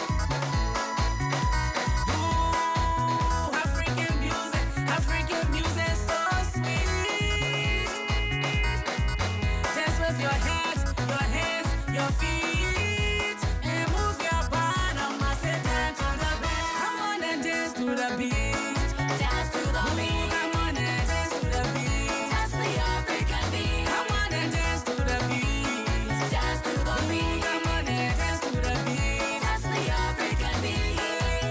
Ooh, African music, African music so sweet. Dance with your hands, your hands, your feet, and move your bottom. I sit down to the beat. Come on and dance to the beat. Dance to the beat. Come on and dance to the beat. That's the African beat. Come on and dance to the beat. Dance to the beat. Come on and dance to the beat. That's the African beat.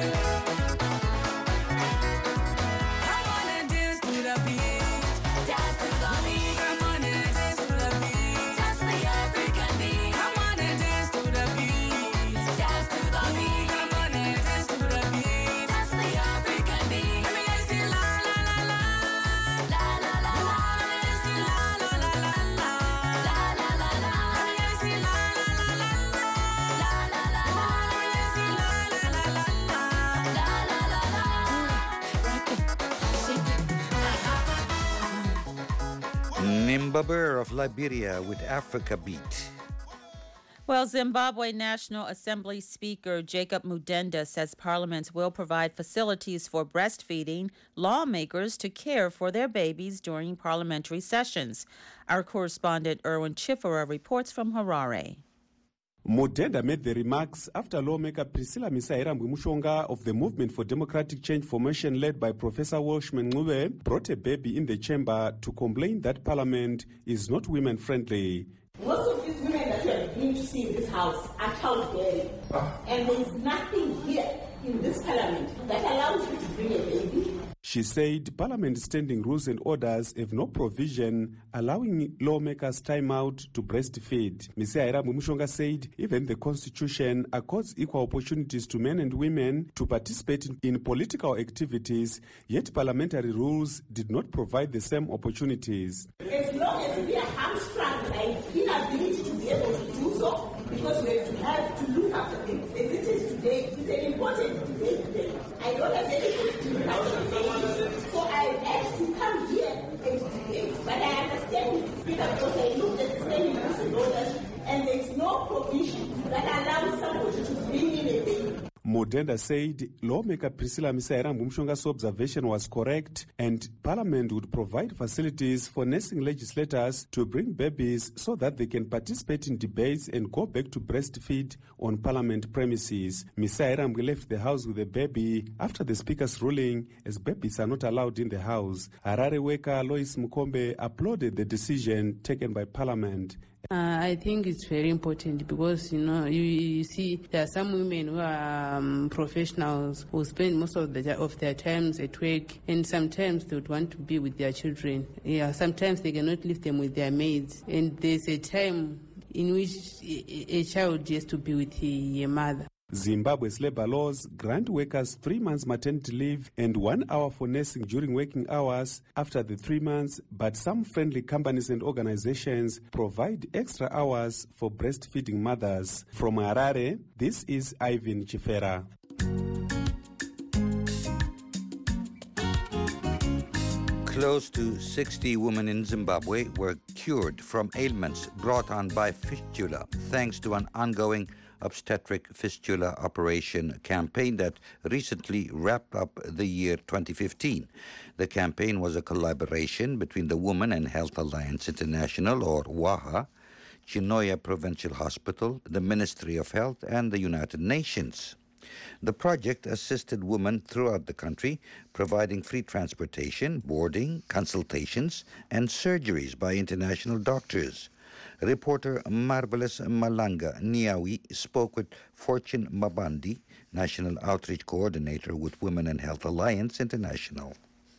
Come on and dance to the beat. Dance to the beat. Come on and dance to the beat. That's the African beat. Come on and dance to the beat. Dance to the beat. Come on and dance to the beat. That's the African beat. Let me hear you say la la la la. La la la la. Let me hear you say la la la la la. La la la la. Let me hear you say la la la la la. La la la la. Let me hear you say la la la la la. La la la la. Rock it, shake it. Nimbabur of Liberia with Africa Beat. Well, Zimbabwe National Assembly Speaker Jacob Mudenda says parliament will provide facilities for breastfeeding lawmakers to care for their babies during parliamentary sessions. Our correspondent Erwin Chifera reports from Harare. Mudenda made the remarks after lawmaker Priscilla Misairambwe Mushonga of the Movement for Democratic Change formation led by Professor Welshman Ncube brought a baby in the chamber to complain that parliament is not women-friendly. Most of these women that you are beginning to see in this house are childbearing. And there is nothing here in this parliament that allows you to bring a baby. She said Parliament's standing rules and orders have no provision allowing lawmakers time out to breastfeed. Miz Irambwe Mushonga said even the Constitution accords equal opportunities to men and women to participate in, in political activities, yet parliamentary rules did not provide the same opportunities. As long as we are hamstrung by inability to be able to do so, because we have to have to look after them. As it is today, it's an important debate today. I don't have anybody to look after them. So I asked to come here and debate. But I understand the speaker because I looked at the standing rules and orders, and there's no provision that allows somebody to bring in a baby. Mudenda said lawmaker Priscilla Misairambwe Mushonga's observation was correct and Parliament would provide facilities for nursing legislators to bring babies so that they can participate in debates and go back to breastfeed on Parliament premises. Misairambwe left the house with a baby after the Speaker's ruling, as babies are not allowed in the house. Harare worker Lois Mukombe applauded the decision taken by Parliament. Uh, I think it's very important because, you know, you, you see there are some women who are um, professionals who spend most of, the, of their times at work, and sometimes they would want to be with their children. Yeah, sometimes they cannot leave them with their maids, and there's a time in which a, a child has to be with a, a mother. Zimbabwe's labor laws grant workers three months maternity leave and one hour for nursing during working hours after the three months, but some friendly companies and organizations provide extra hours for breastfeeding mothers. From Harare, this is Ivan Chifera. Close to sixty women in Zimbabwe were cured from ailments brought on by fistula thanks to an ongoing obstetric fistula operation campaign that recently wrapped up the year twenty fifteen. The campaign was a collaboration between the Women and Health Alliance International, or WAHA, Chinoya Provincial Hospital, the Ministry of Health, and the United Nations. The project assisted women throughout the country, providing free transportation, boarding, consultations, and surgeries by international doctors. Reporter Marvelous Malanga Niawi spoke with Fortune Mabandi, National Outreach Coordinator with Women and Health Alliance International.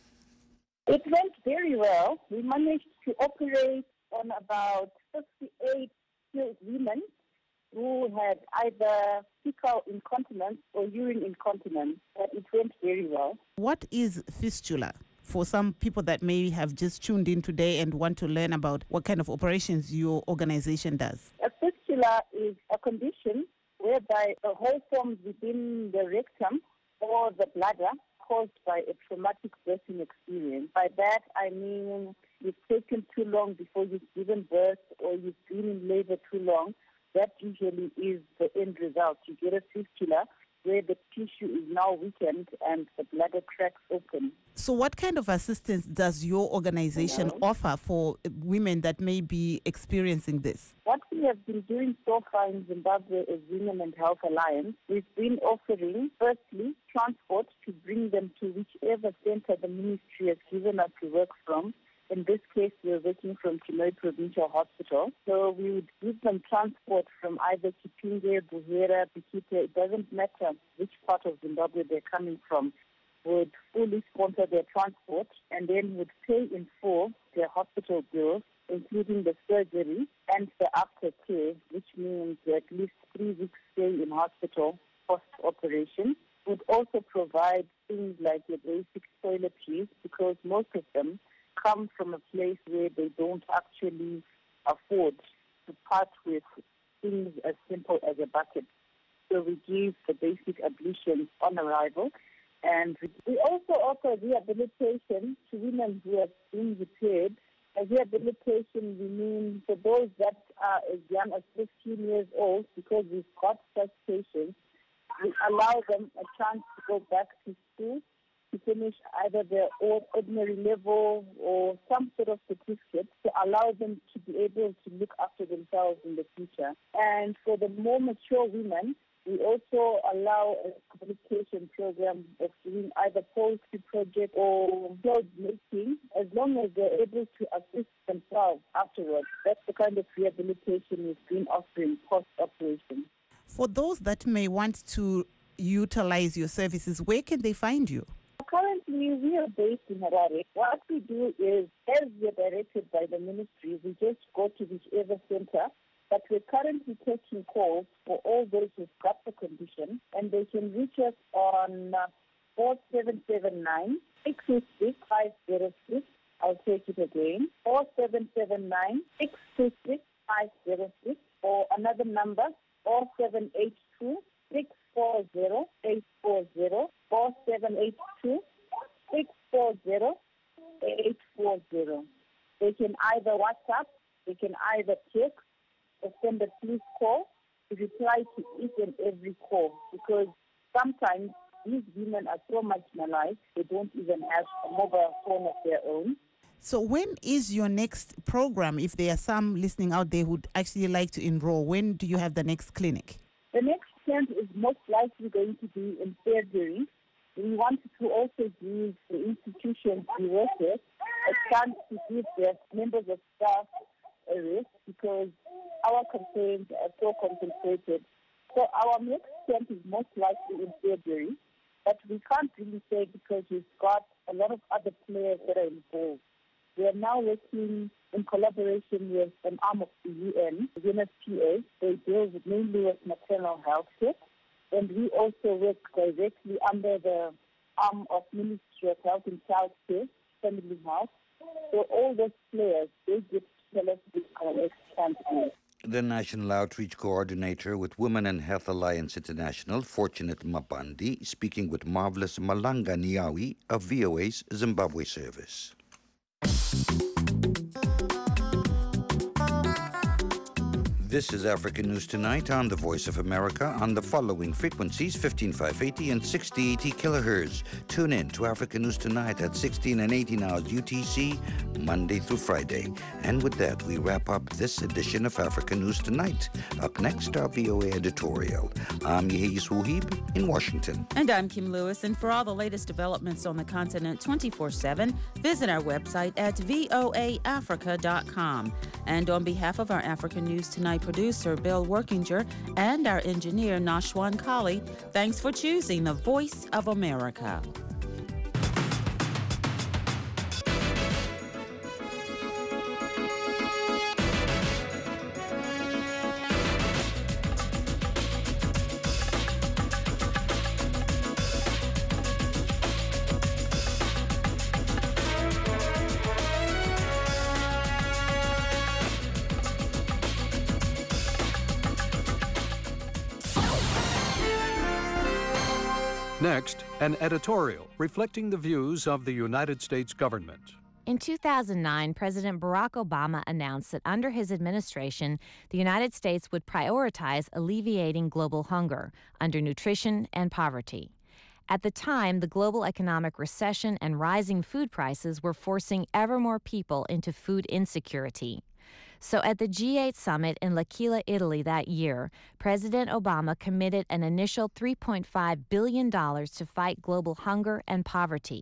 It went very well. We managed to operate on about fifty-eight skilled women who had either fecal incontinence or urine incontinence. But it went very well. What is fistula? For some people that may have just tuned in today and want to learn about what kind of operations your organization does. A fistula is a condition whereby a hole forms within the rectum or the bladder caused by a traumatic birthing experience. By that, I mean you've taken too long before you've given birth, or you've been in labor too long. That usually is the end result. You get a fistula where the tissue is now weakened and the bladder cracks open. So what kind of assistance does your organization Hello? offer for women that may be experiencing this? What we have been doing so far in Zimbabwe as Women and Health Alliance, we've been offering, firstly, transport to bring them to whichever center the ministry has given us to work from. In this case, we're working from Chimoio Provincial Hospital. So we would give them transport from either Chipinge, Buhera, Bikite. It doesn't matter which part of Zimbabwe they're coming from. Would fully sponsor their transport and then would pay in full their hospital bills, including the surgery and the aftercare, which means at least three weeks stay in hospital post-operation. Would also provide things like your basic toiletries, because most of them come from a place where they don't actually afford to part with things as simple as a bucket. So we give the basic ablutions on arrival. And we also offer rehabilitation to women who have been repaired. By rehabilitation, we mean for those that are as young as fifteen years old, because we've got such patients, we allow them a chance to go back to school to finish either their ordinary level or some sort of certificate to allow them to be able to look after themselves in the future. And for the more mature women, we also allow a communication program of doing either poultry project or clothes making, as long as they're able to assist themselves afterwards. That's the kind of rehabilitation we've been offering post-operation. For those that may want to utilize your services, where can they find you? Currently, we are based in Harare. What we do is, as we are directed by the ministry, we just go to whichever center. But we're currently taking calls for all those who've got the condition, and they can reach us on uh, four seven seven nine, six two six, five zero six. I'll take it again, four seven seven nine, six two six, five zero six, or another number, four seven eight two, six four zero, eight four zero, four seven eight two, six four zero, eight four zero. They can either WhatsApp, they can either text, or send a police call to reply to each and every call, because sometimes these women are so marginalized, they don't even have a mobile phone of their own. So when is your next program? If there are some listening out there who would actually like to enroll, when do you have the next clinic? The next camp is most likely going to be in February. We wanted to also give the institutions we work with a chance to give their members of staff a rest, because our campaigns are so concentrated. So our next camp is most likely in February, but we can't really say because we've got a lot of other players that are involved. We are now working in collaboration with an arm of the U N, the U N F P A. They deal mainly with maternal health care, and we also work directly under the arm of Ministry of Health and Child Care, Family Health. So all those players, they get to tell us which our next camp is. The National Outreach Coordinator with Women and Health Alliance International, Fortunate Mabandi, speaking with Marvelous Malanga Niawi of V O A's Zimbabwe service. This is African News Tonight on the Voice of America on the following frequencies, fifteen five eighty and sixty eighty kilohertz. Tune in to African News Tonight at sixteen and eighteen hours U T C, Monday through Friday. And with that, we wrap up this edition of African News Tonight. Up next, our V O A editorial. I'm Yehis Wuhib in Washington. And I'm Kim Lewis. And for all the latest developments on the continent twenty-four seven, visit our website at voa africa dot com. And on behalf of our African News Tonight producer, Bill Workinger, and our engineer, Nashwan Kali, thanks for choosing the Voice of America. Next, an editorial reflecting the views of the United States government. In two thousand nine, President Barack Obama announced that under his administration, the United States would prioritize alleviating global hunger, undernutrition, and poverty. At the time, the global economic recession and rising food prices were forcing ever more people into food insecurity. So at the G eight summit in L'Aquila, Italy that year, President Obama committed an initial three point five billion dollars to fight global hunger and poverty.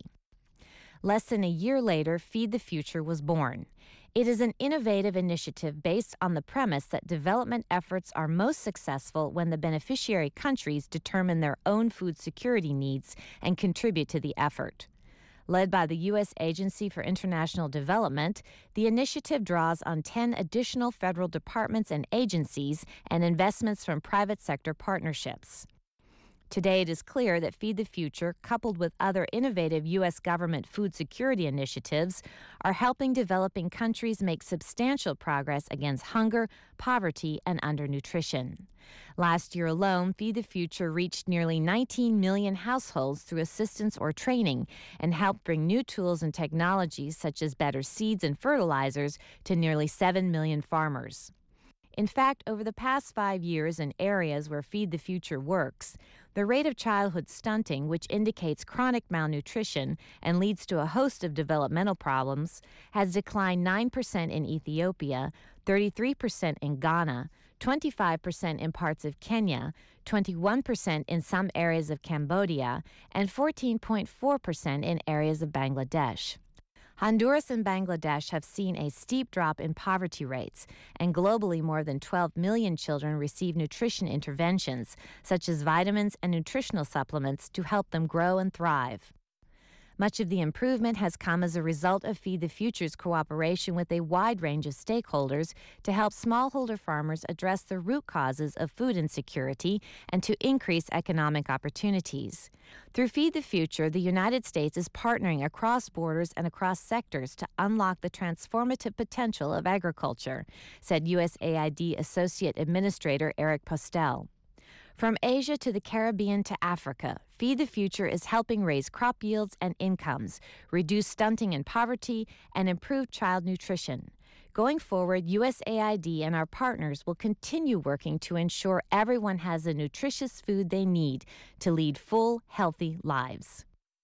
Less than a year later, Feed the Future was born. It is an innovative initiative based on the premise that development efforts are most successful when the beneficiary countries determine their own food security needs and contribute to the effort. Led by the U S Agency for International Development, the initiative draws on ten additional federal departments and agencies and investments from private sector partnerships. Today, it is clear that Feed the Future, coupled with other innovative U S government food security initiatives, are helping developing countries make substantial progress against hunger, poverty, and undernutrition. Last year alone, Feed the Future reached nearly nineteen million households through assistance or training and helped bring new tools and technologies such as better seeds and fertilizers to nearly seven million farmers. In fact, over the past five years in areas where Feed the Future works, the rate of childhood stunting, which indicates chronic malnutrition and leads to a host of developmental problems, has declined nine percent in Ethiopia, thirty-three percent in Ghana, twenty-five percent in parts of Kenya, twenty-one percent in some areas of Cambodia, and fourteen point four percent in areas of Bangladesh. Honduras and Bangladesh have seen a steep drop in poverty rates, and globally more than twelve million children receive nutrition interventions, such as vitamins and nutritional supplements, to help them grow and thrive. Much of the improvement has come as a result of Feed the Future's cooperation with a wide range of stakeholders to help smallholder farmers address the root causes of food insecurity and to increase economic opportunities. Through Feed the Future, the United States is partnering across borders and across sectors to unlock the transformative potential of agriculture, said U S A I D Associate Administrator Eric Postel. From Asia to the Caribbean to Africa, Feed the Future is helping raise crop yields and incomes, reduce stunting and poverty, and improve child nutrition. Going forward, U S A I D and our partners will continue working to ensure everyone has the nutritious food they need to lead full, healthy lives.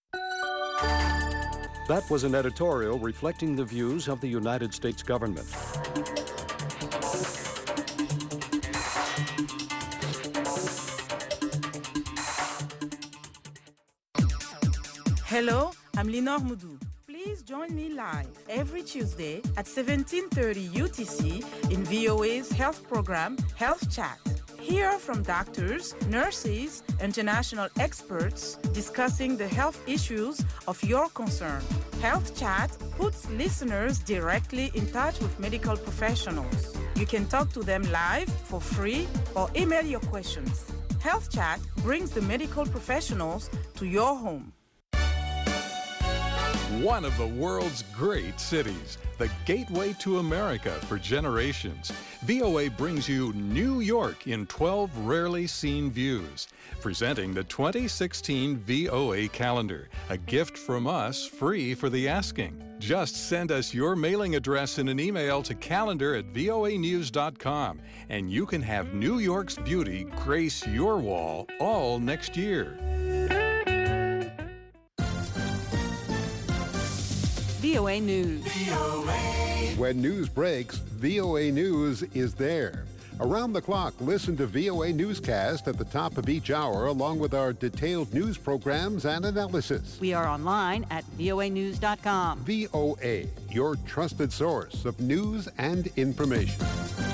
That was an editorial reflecting the views of the United States government. Hello, I'm Linor Moudou. Please join me live every Tuesday at seventeen thirty U T C in V O A's health program, Health Chat. Hear from doctors, nurses, international experts discussing the health issues of your concern. Health Chat puts listeners directly in touch with medical professionals. You can talk to them live for free or email your questions. Health Chat brings the medical professionals to your home. One of the world's great cities, the gateway to America for generations. V O A brings you New York in twelve rarely seen views, presenting the twenty sixteen V O A calendar, a gift from us free for the asking. Just send us your mailing address in an email to calendar at voa news dot com, and you can have New York's beauty grace your wall all next year. V O A News. When news breaks, V O A News is there. Around the clock, listen to V O A Newscast at the top of each hour, along with our detailed news programs and analysis. We are online at voa news dot com. V O A, your trusted source of news and information.